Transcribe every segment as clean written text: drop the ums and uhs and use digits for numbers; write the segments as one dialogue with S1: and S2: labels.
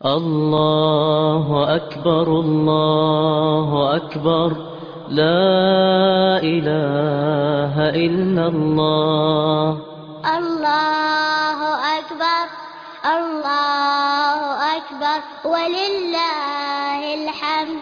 S1: الله أكبر الله أكبر لا إله إلا الله.
S2: الله أكبر الله أكبر ولله الحمد.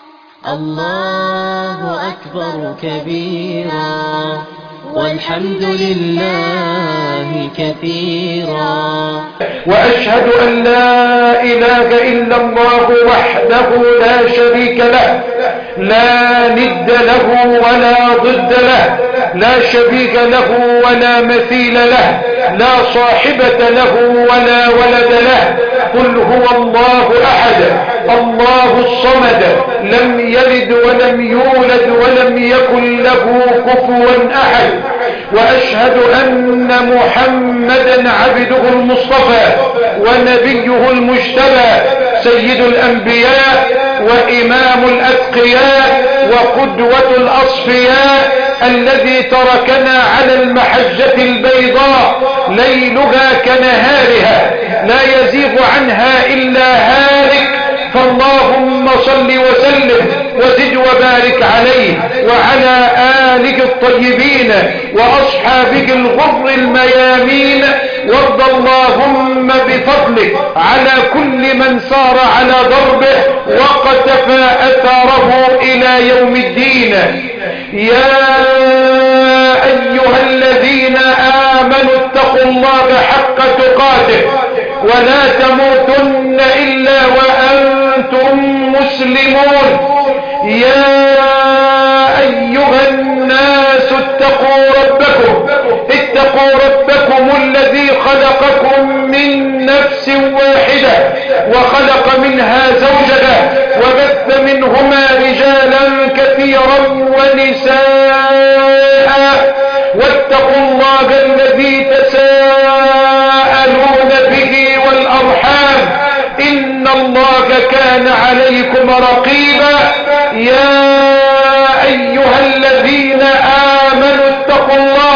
S1: الله أكبر كبيرا والحمد لله كثيرا.
S3: وأشهد أن لا إله إلا الله وحده لا شريك له، لا ند له ولا ضد له، لا شبيه له ولا مثيل له، لا صاحبة له ولا ولد له. قل هو الله أحد الله الصمد لم يلد ولم يولد ولم يكن له كفوا أحد. وأشهد أن محمدا عبده المصطفى ونبيه المجتبى سيد الأنبياء وإمام الأتقياء وقدوة الأصفياء الذي تركنا على المحجة البيضاء ليلها كنهارها لا يزيغ عنها إلا هالك. فاللهم صل وسلم وزد وبارك عليه وعلى آله الطيبين وأصحابه الغر الميامين. وارض اللهم بفضلك على كل من سار على ضربه وقتفى أثاره إلى يوم الدين. يا أيها الذين آمنوا اتقوا الله حق تقاته ولا تموتن إلا وأنتم مسلمون. يا أيها الناس اتقوا ربكم الذي خلقكم من نفس واحدة وخلق منها زوجها وبث منهما رجالا كثيرا ونساء. واتقوا الله الذي تساءلون به والأرحام إن الله كان عليكم رقيبا. يا أيها الذين آمنوا اتقوا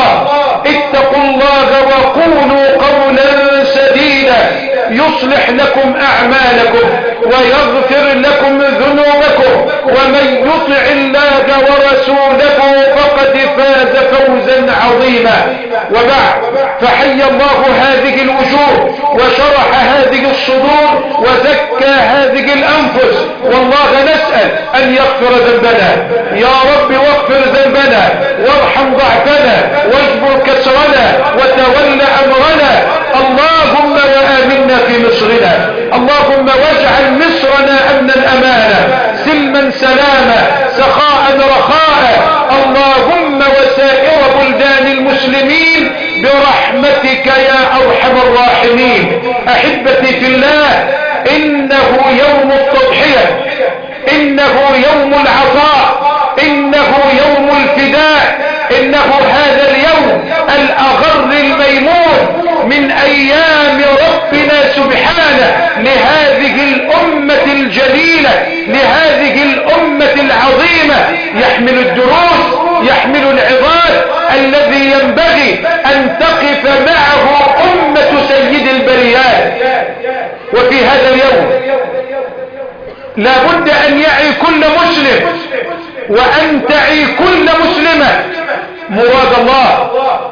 S3: الله وقولوا قولا سديدا يصلح لكم أعمالكم ويغفر لكم ذنوبكم ومن يطع الله ورسوله فقد فاز فوزا عظيما. وبعد فحي الله هذه الوجوه وشرح هذه الصدور وزكى هذه الأنفس. والله نسأل أن يغفر ذنبنا يا رب، واغفر ذنبنا وارحم ضعفنا واجبر كسرنا وتول أمرنا. اللهم وآمنا في مصرنا، اللهم واجعل مصرنا أمنا أمانا سلما سلاما سخاء رخاء. اللهم وسائر بلدان المسلمين برحمتك يا أرحم الراحمين. أحبتي في الله، إنه يوم التضحية، إنه يوم العطاء، إنه يوم الفداء، إنه هذا اليوم الأغر الميمون من أيام ربنا سبحانه لهذه الأمة الجليلة، لهذه الأمة العظيمة، يحمل الدروس، يحمل العظات الذي ينبغي أن تقف معه أمة سيد البريات. وفي هذا اليوم لا بد أن يعي كل مسلم وأن تعي كل مسلمة مراد الله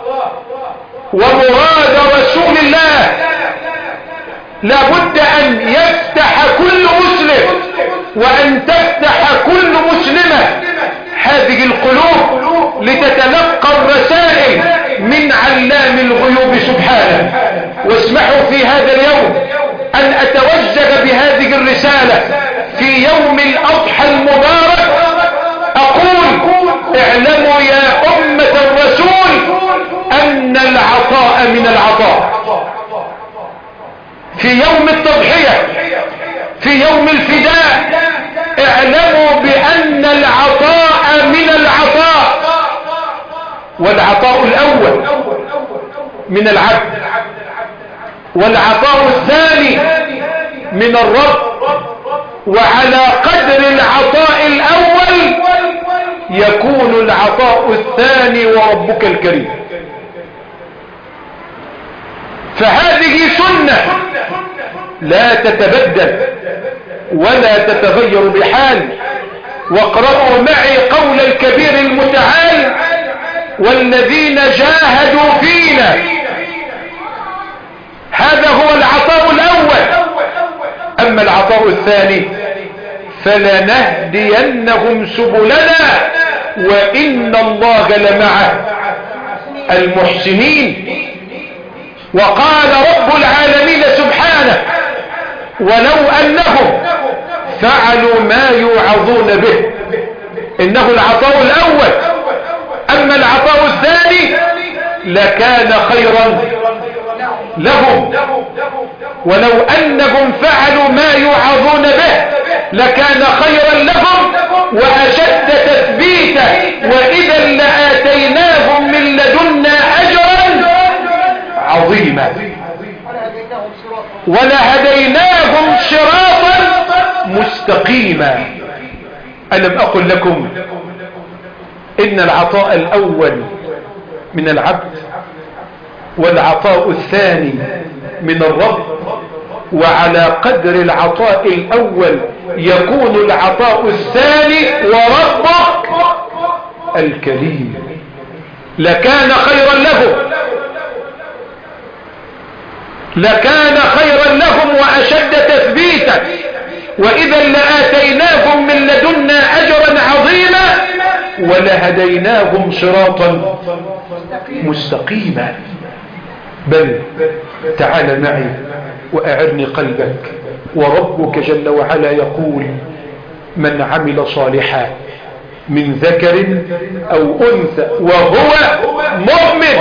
S3: ومراد رسول الله. لا بد أن يفتح كل مسلم وأن تفتح كل مسلمة هذه القلوب لتتلقى الرسائل من علام الغيوب سبحانه. واسمحوا في هذا اليوم أن أتوجه بهذه الرسالة في يوم الأضحى المبارك. أقول اعلموا يا أمة الرسول أن العطاء من العطاء. في يوم التضحية، في يوم الفداء، اعلموا بأن العطاء من العطاء. والعطاء الأول من العبد، والعطاء الثاني من الرب. وعلى قدر العطاء الأول يكون العطاء الثاني وربك الكريم. فهذه سنة لا تتبدل ولا تتغير بحال. واقرأوا معي قول الكبير المتعال: والذين جاهدوا فينا. هذا هو العطاء الأول. أما العطاء الثاني: فلنهدينهم سبلنا وإن الله لمع المحسنين. وقال رب العالمين سبحانه: ولو أنهم فعلوا ما يوعظون به. إنه العطاء الأول. أما العطاء الثاني لكان خيرا لهم. ولو أنهم فعلوا ما يوعظون به لكان خيرا لهم وأشد تثبيتا، وإذا لآتيناهم من لدنا أجرا عظيما ولهديناهم صراطا مستقيما. ألم أقل لكم إن العطاء الأول من العبد والعطاء الثاني من الرب، وعلى قدر العطاء الأول يكون العطاء الثاني، وربك الكريم. لكان خيرا لهم، لكان خيرا لهم وأشد تثبيتا، وإذا لآتيناهم من لدنا أجرا عظيما ولهديناهم صراطا مستقيما. بل تعال معي وأعرني قلبك. وربك جل وعلا يقول: من عمل صالحا من ذكر أو أنثى وهو مؤمن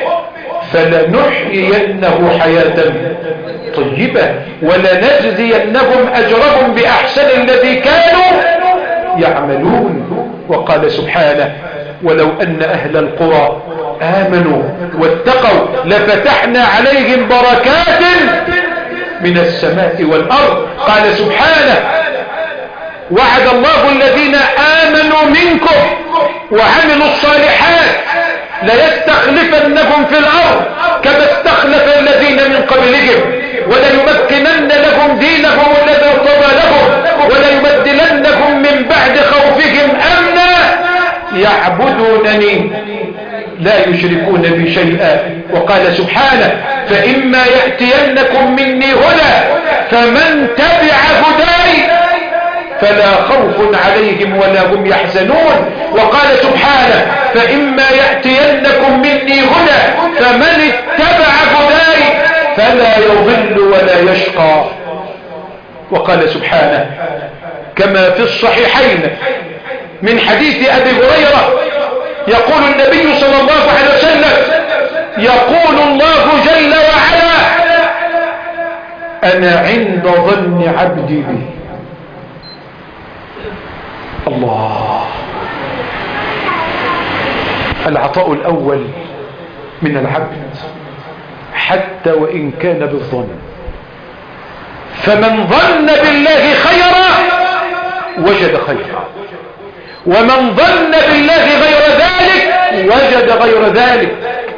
S3: فلنحيينه حياة طيبة ولنجزينهم أجرهم بأحسن الذي كانوا يعملون. وقال سبحانه: ولو أن أهل القرى آمنوا واتقوا لفتحنا عليهم بركات من السماء والأرض. قال سبحانه: وعد الله الذين آمنوا منكم وعملوا الصالحات ليستخلفنهم في الأرض كما استخلف الذين من قبلهم وليمكنن لهم دينهم الذي ارتضى لهم وليبدلنهم من بعد خوفهم أمنا يعبدونني لا يشركون بي شيئا. وقال سبحانه: فإما يأتينكم مني هدى فمن تبع هداي فلا خوف عليهم ولا هم يحزنون. وقال سبحانه: فإما يأتينكم مني هدى فمن اتبع هداي فلا يضل ولا يشقى. وقال سبحانه كما في الصحيحين من حديث أبي هريرة يقول النبي صلى الله عليه وسلم: يقول الله جل وعلا: أنا عند ظن عبدي بي. الله. العطاء الأول من العبد حتى وإن كان بالظن. فمن ظن بالله خيرا وجد خيرا، ومن ظن بالله غير ذلك وجد غير ذلك.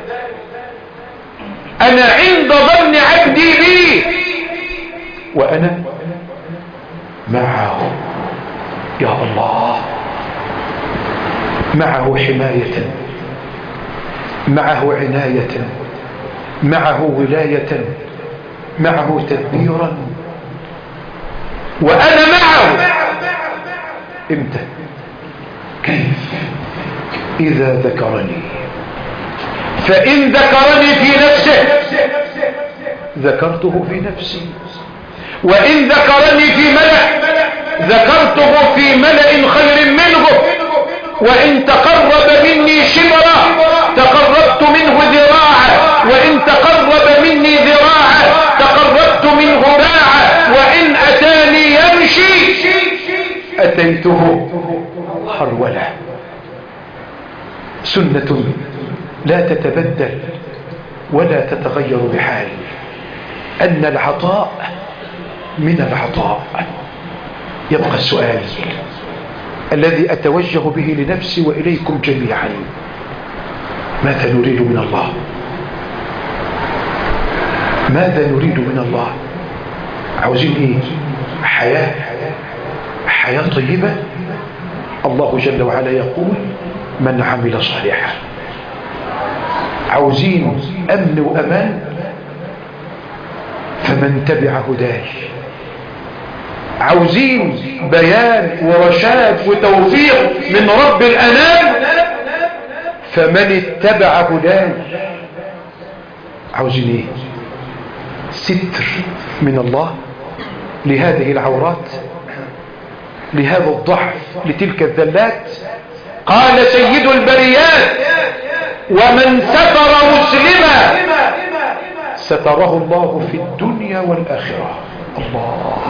S3: أنا عند ظن عبدي بي وأنا معه. يا الله، معه حماية، معه عناية، معه ولاية، معه تدبيرا، وأنا معه. امتى؟ كيف؟ إذا ذكرني. فإن ذكرني في نفسه ذكرته في نفسي، وإن ذكرني في ملأ ذكرته في ملأ خير منه، وإن تقرب مني شبرا تقربت منه ذراعا، وإن تقرب مني ذراعا تقربت منه باعا، وإن أتاني يمشي أتيته حرولا. سنة لا تتبدل ولا تتغير بحال، أن العطاء من العطاء. يبقى السؤال الذي أتوجه به لنفسي وإليكم جميعا: ماذا نريد من الله؟ ماذا نريد من الله؟ عاوزين ايه؟ حياة طيبة. الله جل وعلا يقول من عمل صالحا. عاوزين امن وامان، فمن تبع هداي. عاوزين بيان ورشاد وتوفيق من رب الانام، فمن اتبع هداي. عاوزين ايه؟ ستر من الله لهذه العورات، لهذا الضعف، لتلك الذلات. قال سيد البريات ومن ستر مسلما ستره الله في الدنيا والآخرة. الله.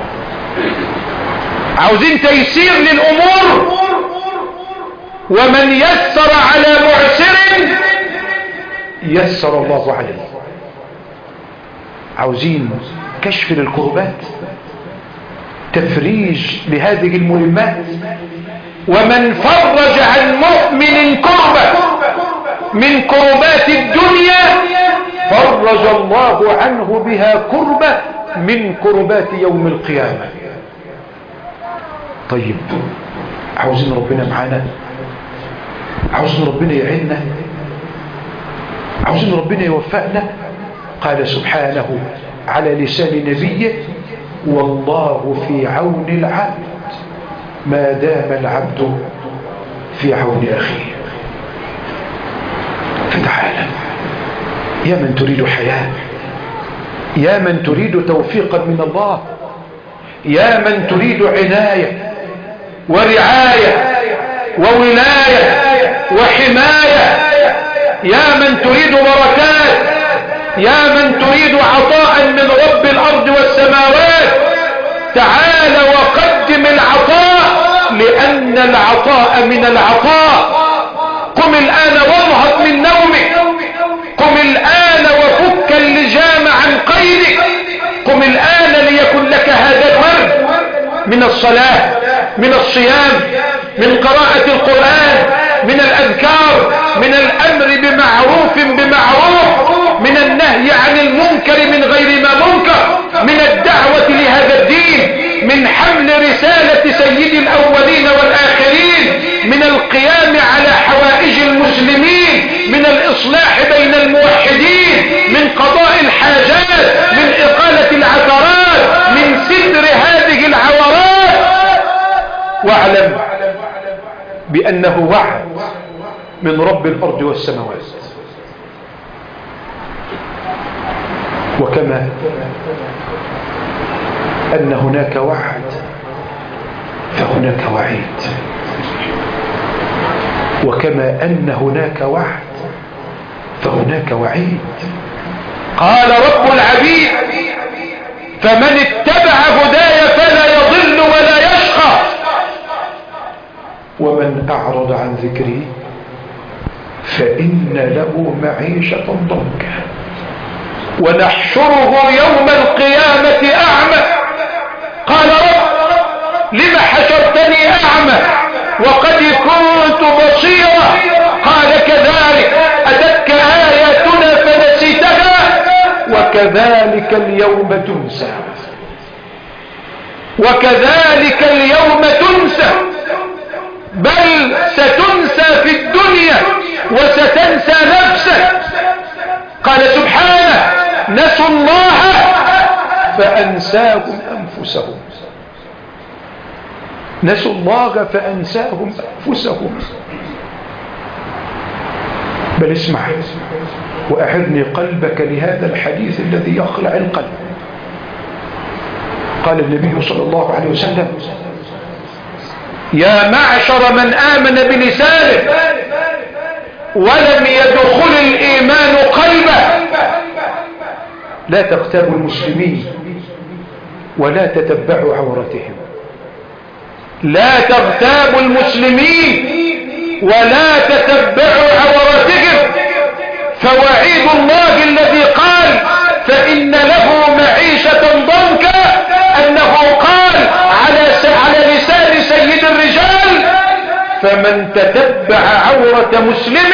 S3: عاوزين تيسير للأمور، ومن يسر على معسر يسر الله عليه. عاوزين كشف للكربات، تفريج لهذه الملمات. ومن فرج عن مؤمن كربة من كربات الدنيا فرج الله عنه بها كربة من كربات يوم القيامة. طيب، عاوزين ربنا معانا، عاوزين ربنا يعيننا، عاوزين ربنا يوفقنا. قال سبحانه على لسان نبيه والله في عون العبد ما دام العبد في عون أخيه. فتعالى يا من تريد حياة، يا من تريد توفيقا من الله، يا من تريد عناية ورعاية وولاية وحماية، يا من تريد بركات، يا من تريد عطاء من رب الأرض والسماوات. تعال وقدم العطاء، لأن العطاء من العطاء. قم الآن وانهض من نومك، قم الآن وفك اللجام عن قيدك، قم الآن ليكن لك هذا الورد من الصلاة، من الصيام، من قراءة القرآن، من الأذكار، من الأمر بمعروف، من النهي عن المنكر من غير ما منكر، من الدعوة لهذا الدين، من حمل رسالة سيد الأولين والآخرين، من القيام على حوائج المسلمين، من الإصلاح بين الموحدين، من قضاء الحاجات، من إقالة العثرات، من ستر هذه العورات. واعلم بأنه وعد من رب الأرض والسماوات. وكما أن هناك وعد فهناك وعيد، وكما أن هناك وعد فهناك وعيد. قال رب العبيد فمن اتبع هداي فلا يضل ولا يشقى، ومن أعرض عن ذكري فإن له معيشة ضنكا ونحشره يوم القيامة أعمى. قال رب لم حشرتني أعمى وقد كنت بصيرا؟ قال كذلك أتتك آياتنا فنسيتها وكذلك اليوم تنسى، وكذلك اليوم تنسى، بل ستنسى في الدنيا وستنسى نفسك. قال سبحانه نسوا الله فأنساهم أنفسهم، نسوا الله فأنساهم أنفسهم. بل اسمع وأعرني قلبك لهذا الحديث الذي يخلع القلب. قال النبي صلى الله عليه وسلم يا معشر من آمن بلسانه ولم يدخل الإيمان قلبه لا تغتابوا المسلمين ولا تتبعوا عورتهم. لا تغتابوا المسلمين ولا تتبعوا عورتهم. فوعيد الله الذي قال فإن له معيشة ضنكا أنه قال على لسان سيد الرجال فمن تتبع عورة مسلم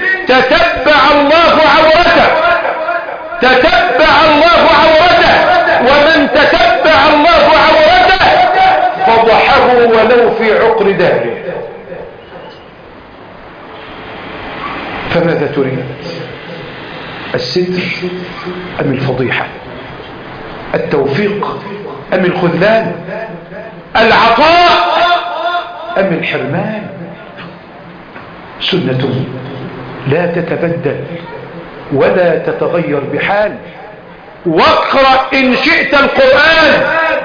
S3: تتبع الله عورته، تتبع الله عورته. ومن تتبع الله عورته فضحه ولو في عقر داره. فماذا تريد؟ الستر أم الفضيحة؟ التوفيق أم الخذلان؟ العطاء أم الحرمان؟ سنة لا تتبدل ولا تتغير بحال. واقرأ إن شئت القرآن،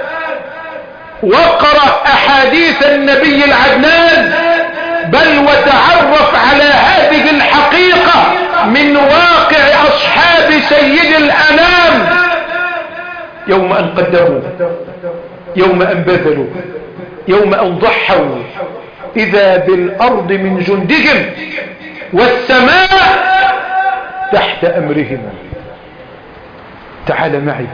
S3: واقرأ أحاديث النبي العدنان، بل وتعرف على هذه الحقيقة من واقع أصحاب سيد الأنام، يوم أن قدموا، يوم أن بذلوا، يوم أن ضحوا، إذا بالأرض من جندهم والسماء تحت أمرهم. تعال معي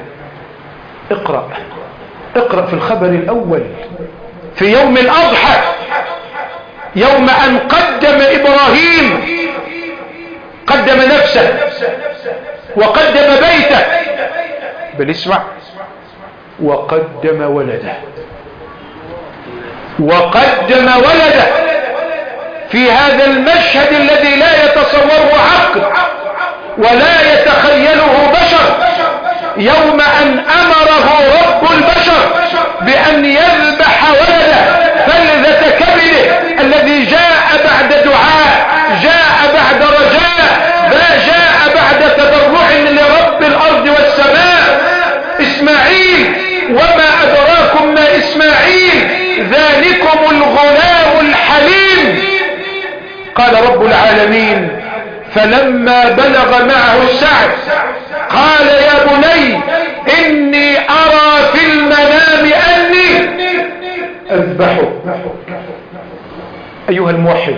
S3: اقرأ في الخبر الأول في يوم الأضحى، يوم أن قدم إبراهيم، قدم نفسه وقدم بيته، بل اسمع، وقدم ولده، وقدم ولده في هذا المشهد الذي لا يتصوره عقل ولا يتخيله بشر، يوم أن أمره رب البشر بأن يذبح ولده فلذة كبده الذي جاء بعد دعاء، جاء بعد رجاء، جاء بعد تضرع لرب الأرض والسماء، إسماعيل. وما أدراكم ما إسماعيل؟ ذلكم الغلام الحليم. قال رب العالمين: فلما بلغ معه السعي قال يا بني إني أرى في المنام أني أذبحك. أيها الموحد،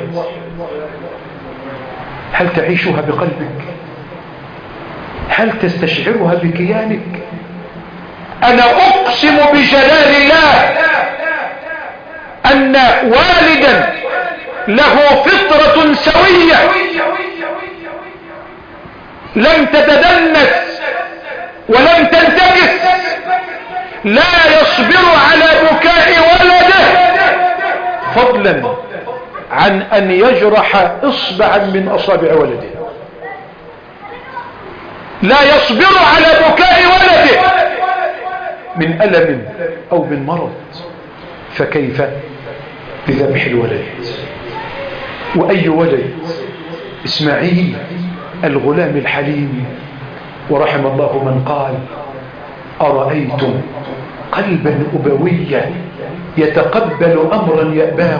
S3: هل تعيشها بقلبك؟ هل تستشعرها بكيانك؟ أنا أقسم بجلال الله أن والدا له فطرة سوية لم تتدنس ولم تنتكس لا يصبر على بكاء ولده، فضلا عن أن يجرح إصبعا من أصابع ولده. لا يصبر على بكاء ولده من ألم أو من مرض، فكيف بذبح الولد؟ وأي ولد؟ إسماعيل الغلام الحليم. ورحم الله من قال: أرأيتم قلبا أبويا يتقبل أمرا يأباه،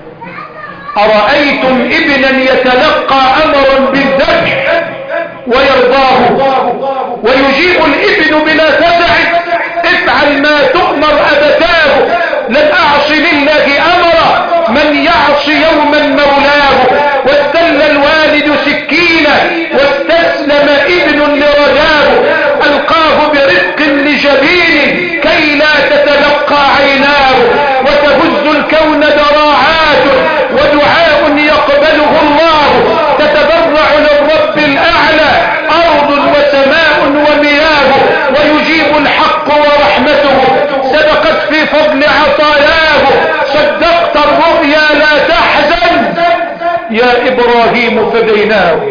S3: أرأيتم ابنا يتلقى أمرا بالذبح ويرضاه، ويجيب الابن بلا فزع: افعل ما تؤمر أبتاه، لن أعصي لله أمرا، من يعصي يوما مولاه. واستل الوالد سكينة واستسلم ابن لرجاه، ألقاه برفق لجبين كي لا تتلقى عيناه، وتهز الكون ذراعاته ودعاء يقبله الله، تتبرع للرب الأعلى أرض وسماء ومياه، ويجيب الحق ورحمته سبقت في فضل عطاياه، صدقت الرؤيا لا تحزن يا إبراهيم فديناه.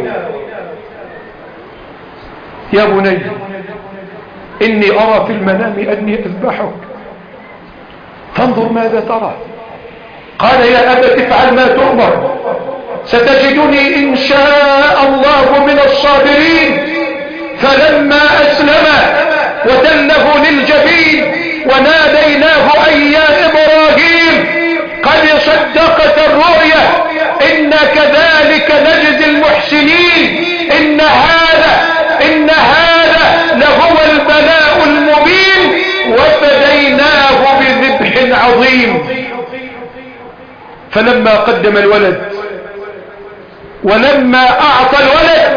S3: يا بني إني أرى في المنام أني أذبحك فانظر ماذا ترى. قال: يا أبت افعل ما تؤمر، ستجدني إن شاء الله من الصابرين. فلما أسلم وتله للجبين وناديناه أي يا إبراهيم قد صدقت الرؤيا إنا كذلك نجزي المحسنين، إن هذا لهو البلاء المبين، وفديناه بذبح عظيم. فلما قدم الولد ولما أعطى الولد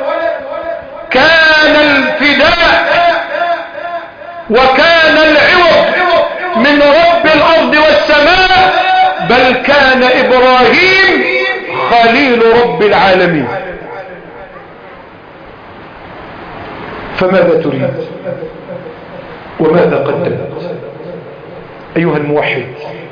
S3: كان الفداء وكان العوض من رب الأرض والسماء، بل كان إبراهيم خليل رب العالمين. فماذا تريد؟ وماذا قدمت؟ أيها الموحد،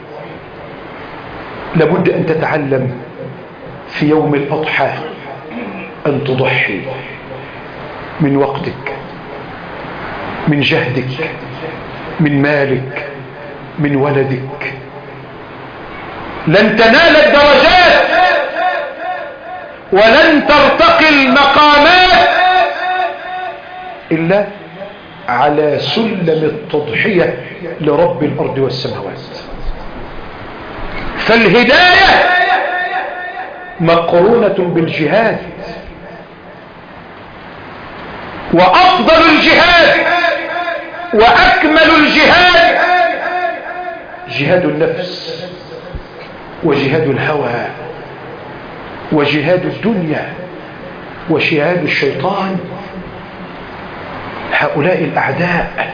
S3: لابد أن تتعلم في يوم الأضحى أن تضحي من وقتك، من جهدك، من مالك، من ولدك. لن تنال الدرجات ولن ترتقي المقامات إلا على سلم التضحية لرب الأرض والسماوات. فالهداية مقرونة بالجهاد، وأفضل الجهاد وأكمل الجهاد جهاد النفس وجهاد الهوى وجهاد الدنيا وجهاد الشيطان. هؤلاء الأعداء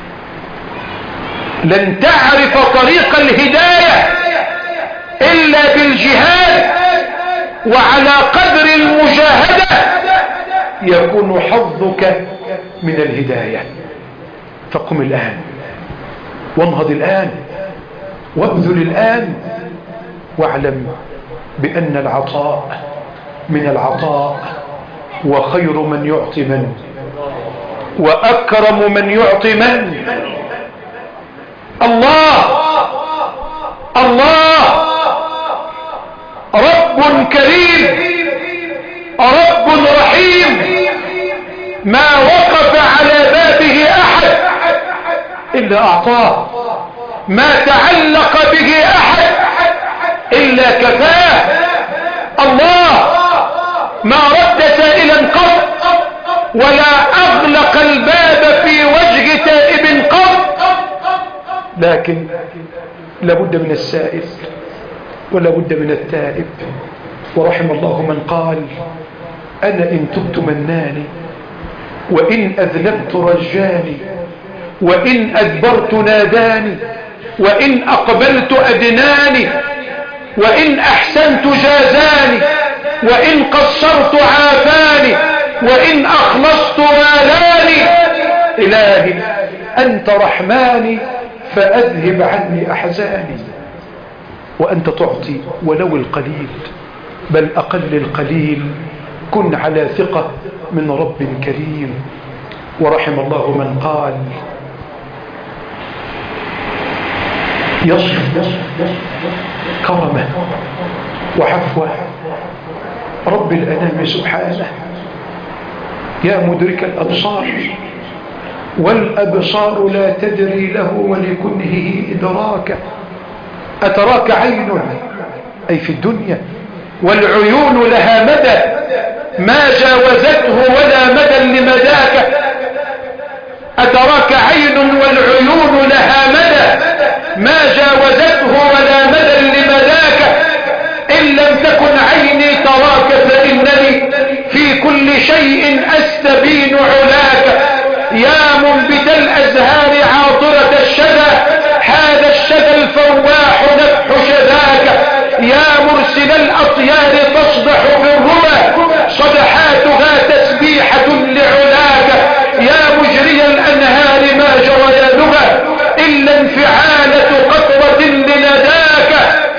S3: لن تعرف طريق الهداية إلا بالجهاد، وعلى قدر المجاهدة يكون حظك من الهداية. فقم الآن وانهض الآن وابذل الآن، واعلم بأن العطاء من العطاء، وخير من يعطي من، وأكرم من يعطي من؟ الله. الله رب كريم، رب رحيم، ما وقف على بابه أحد إلا أعطاه، ما تعلق به أحد إلا كفاه. الله ما رد سائلا قط، ولا أغلق الباب في وجه تائب قط، لكن لابد من السائل ولا بد من التائب. ورحم الله من قال: أنا إن تبت مناني، وإن أذنبت رجاني، وإن أدبرت ناداني، وإن أقبلت أدناني، وإن أحسنت جازاني، وإن قصرت عافاني، وإن أخلصت والاني. إلهي أنت رحماني فأذهب عني أحزاني. وأنت تعطي ولو القليل، بل أقل القليل. كن على ثقة من رب كريم. ورحم الله من قال: يصف كرمه وعفوه رب الأنام سبحانه، يا مدرك الأبصار والأبصار لا تدري له ولكنه إدراكه. أتراك عين أي في الدنيا، والعيون لها مدى ما جاوزته ولا مدى لمداك. أتراك عين والعيون لها مدى ما جاوزته ولا مدى لمداك. إن لم تكن عيني تراك فإنني في كل شيء أستبين علاك. يا منبت الأزهار عاطرة الشدى، هذا الشدى الفواح نفح شذاك. يا مرسل الأطيار تصدح بالربى، صدحاتها تسبيحة لعلاك. يا مجري الأنهار ما جريانها إلا انفعالة قطرة لنداك.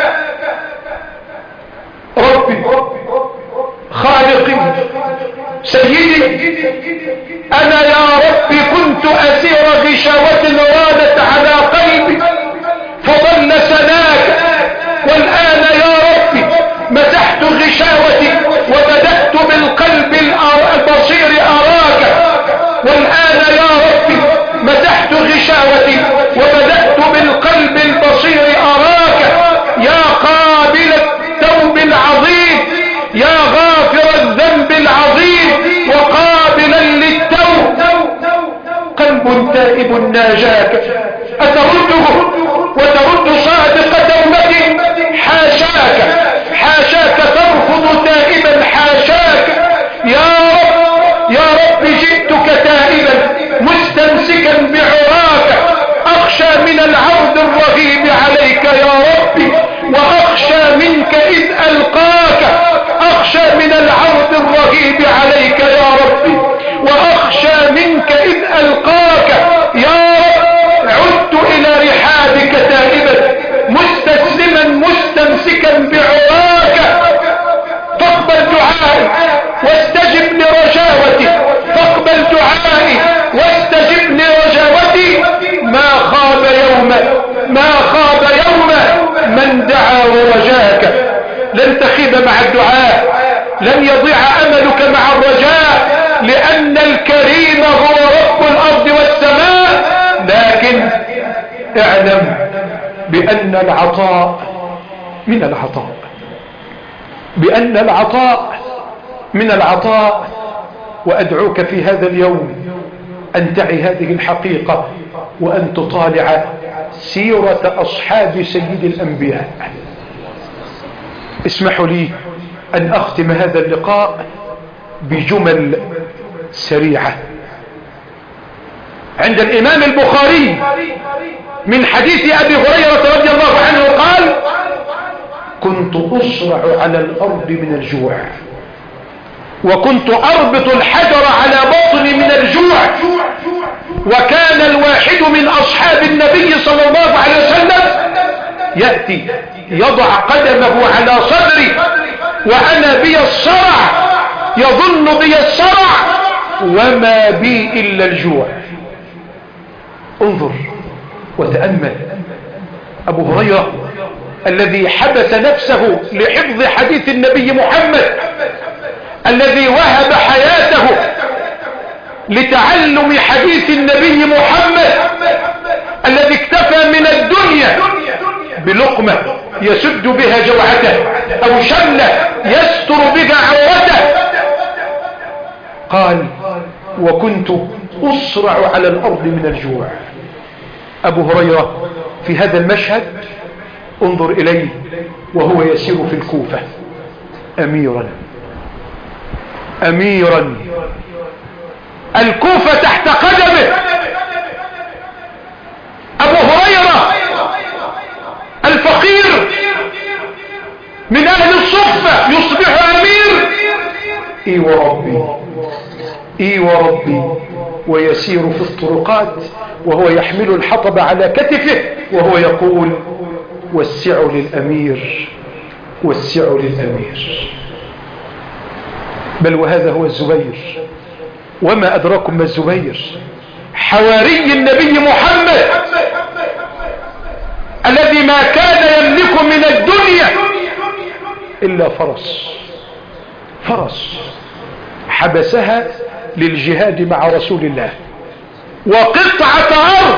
S3: ربي خالقي سيدي، أنا يا ربي كنت أسير غشاوة رادت على قلبي فضل سناك. والآن يا ربي مسحت غشاوتي وبدأت بالقلب البصير أراك. والآن يا ربي مسحت غشاوتي وبدأت بالقلب البصير أراك. يا قابل التوب العظيم، يا غافر الذنب العظيم وقابلا للتوب. قلب تائب ناجاك، أترده وترد صادق توبتي؟ حاشاك، حاشاك ترفض تائبا، حاشاك. يا رب جئتك تائبا مستمسكا بعراك. أخشى من العرض الرهيب عليك يا ربي، وأخشى منك إذ ألقاك. أخشى من العرض الرهيب عليك يا ربي، وأخشى منك إذ ألقاك. يا رب لن يضيع أملك مع الرجاء، لأن الكريم هو رب الأرض والسماء. لكن اعلم بأن العطاء من العطاء، بأن العطاء من العطاء. وأدعوك في هذا اليوم أن تعي هذه الحقيقة، وأن تطالع سيرة أصحاب سيد الأنبياء. اسمحوا لي أن أختم هذا اللقاء بجمل سريعة. عند الإمام البخاري من حديث أبي هريرة رضي الله عنه قال: كنت أصرع على الأرض من الجوع، وكنت أربط الحجر على بطني من الجوع. وكان الواحد من أصحاب النبي صلى الله عليه وسلم يأتي يضع قدمه على صدري وأنا بي الصرع، يظن بي الصرع وما بي إلا الجوع. انظر وتأمل أبو هريرة الذي حبس نفسه لحفظ حديث النبي محمد، الذي وهب حياته لتعلم حديث النبي محمد، الذي اكتفى من الدنيا بلقمة يسد بها جوعته أو شملة يستر بها عورته. قال: وكنت أصرع على الأرض من الجوع. أبو هريرة في هذا المشهد انظر إليه وهو يسير في الكوفة أميرا، الكوفة تحت قدمه. أبو هريرة الفقير من أهل الصفة يصبح أمير. إي وربي ويسير في الطرقات وهو يحمل الحطب على كتفه وهو يقول: وسعوا للأمير، وسعوا للأمير. بل وهذا هو الزبير، وما أدراكم ما الزبير، حواري النبي محمد الذي ما كان يملك من الدنيا إلا فرس حبسها للجهاد مع رسول الله، وقطعة أرض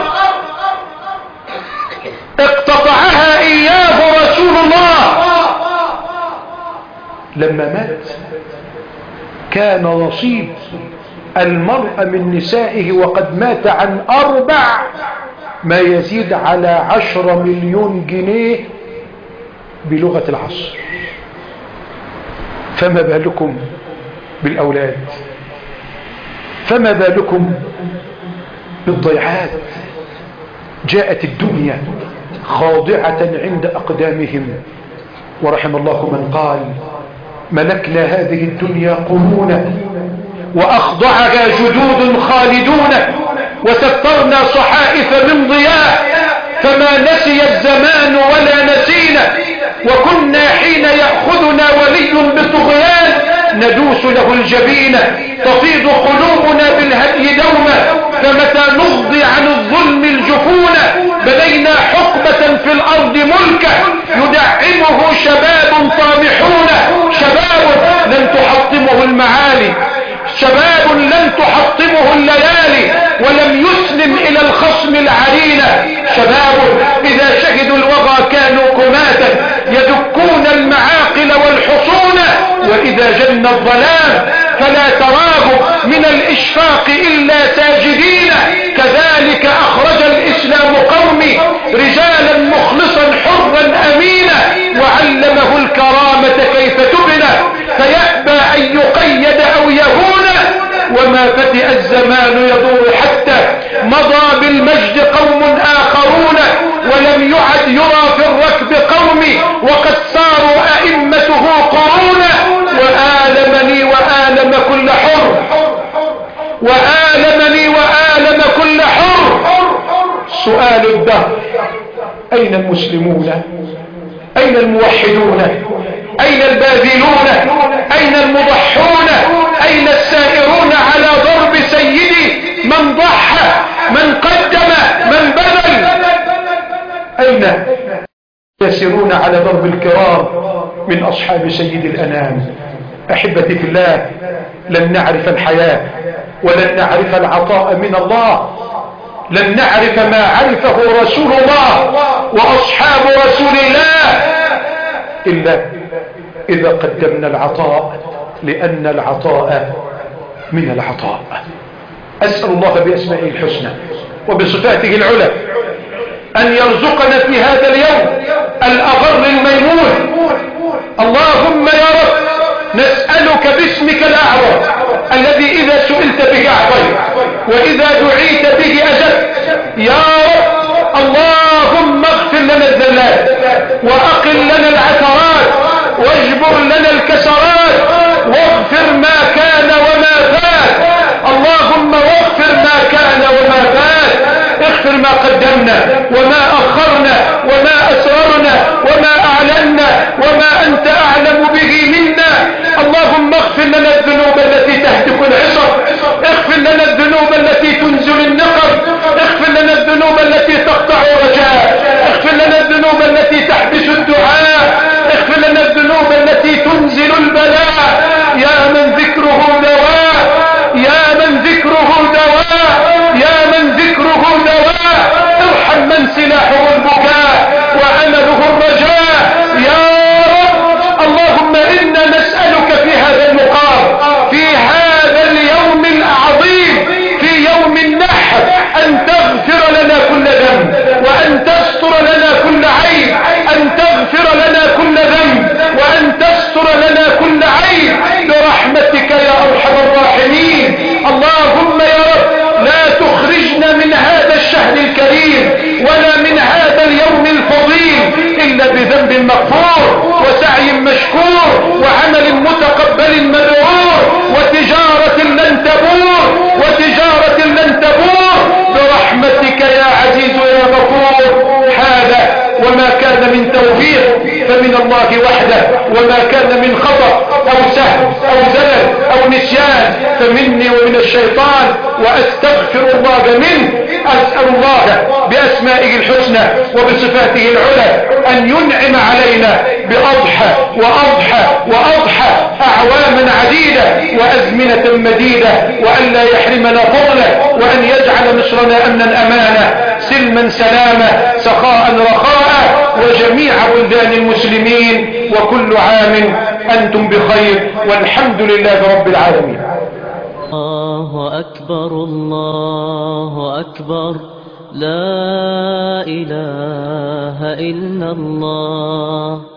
S3: اقتطعها إياه رسول الله. لما مات كان نصيب المرء من نسائه وقد مات عن 4 ما يزيد على 10 مليون جنيه بلغة العصر. فما بالكم بالأولاد، فما بالكم بالضيعات. جاءت الدنيا خاضعة عند أقدامهم، ورحم الله من قال: ملكنا هذه الدنيا قرونا وأخضعها جدود خالدون، وسترنا صحائف من ضياء، فما نسي الزمان ولا نسينا، وكنا حين يأخذنا ولي بطغيان ندوس له الجبين، تفيض قلوبنا بالهدي دوما، فمتى نغضي عن الظلم الجفون بنينا حقبة في الأرض ملكة يدعمه شباب طامحون، شباب لن تحطمه المعالي، شباب لن تحطمه الليالي، ولم يسلم إلى الخصم العرينة، شباب إذا شهدوا الوغى كانوا كماتا يدكون المعاقل والحصون، وإذا جن الظلام فلا تراه من الإشفاق إلا ساجدين. كذلك أخرج الإسلام قومي رجالا مخلصا حرا أمينا، وعلمه الكرامة كيف تبنى، فيأبى أن يقيد أو يهون، وما فتئ الزمان يدور حتى مضى بالمجد قوم آخرون، ولم يعد يرى في الركب قومي وقد صاروا أئمته قرونا، وآلمني وآلم كل حر، وآلمني وآلم كل حر. سؤال الدهر: أين المسلمون؟ أين الموحدون؟ أين الباذلون؟ أين المضحون؟ أين السائرون على ضرب سيدي؟ من ضحى، من قدم، من بذل؟ أين يسيرون على ضرب الكرام من أصحاب سيد الأنام؟ أحبتي في الله، لن نعرف الحياة ولن نعرف العطاء من الله، لن نعرف ما عرفه رسول الله وأصحاب رسول الله إلا إذا قدمنا العطاء، لأن العطاء من العطاء. أسأل الله بأسمائه الحسنى وبصفاته العلى أن يرزقنا في هذا اليوم الأغر الميمون. اللهم يا رب نسألك باسمك الأعظم الذي إذا سئلت به أعطيت وإذا دعيت به أجبت. يا رب اللهم اغفر لنا الذلات وأقل لنا العثرات واجبر لنا الكسرات واغفر ما كان وما فات. اللهم واغفر ما كان وما فات، اغفر ما قدمنا وما أخرنا وما أسررنا وما أعلنا وما أنت أعلم به منا. اللهم اغفر لنا الذنوب التي تهتك العصر، اغفر لنا الذنوب التي تنزل النقر، اغفر لنا الذنوب التي تقطع رجاء، اغفر لنا الذنوب التي تحبس الدعاء، اغفر لنا الذنوب التي تنزل البلاء. يا من ذكره دواء، يا من ذكره دواء، يا من ذكره دواء. ارحم من سلاحه البكاء وعمله الرجاء. يا رب اللهم إنا نسألك في هذا المقام، في هذا اليوم العظيم، في يوم النحر، أن تغفر لنا كل ذنب وأن تستر لنا كل عيب، أن تغفر لنا كل ذنب وأن تستر لنا كل عيب برحمتك يا أرحم الراحمين. اللهم يا رب لا تخرجنا من هذا الشهر الكريم ولا من هذا اليوم الفضيل إلا بذنب مغفور وسعي مشكور وعمل متقبل مبرور وتجارة لن تبور، وتجارة لن تبور برحمتك يا عزيز يا غفور. هذا وما كان من توفيق فمن الله وحده، وما كان من خطأ أو سهو أو زلل أو نسيان فمني ومن الشيطان، وأستغفر الله منه. أسأل الله بأسمائه الحسنى وبصفاته العلى أن ينعم علينا بأضحى وأضحى وأضحى أعواما عديدة وأزمنة مديدة، وأن لا يحرمنا فضله، وأن يجعل مصرنا أمنا أمانا، سلما سلاما، سخاء رخاء، وجميع بلدان المسلمين، وكل عام أنتم بخير، والحمد لله رب العالمين.
S1: الله أكبر الله أكبر، لا إله إلا الله.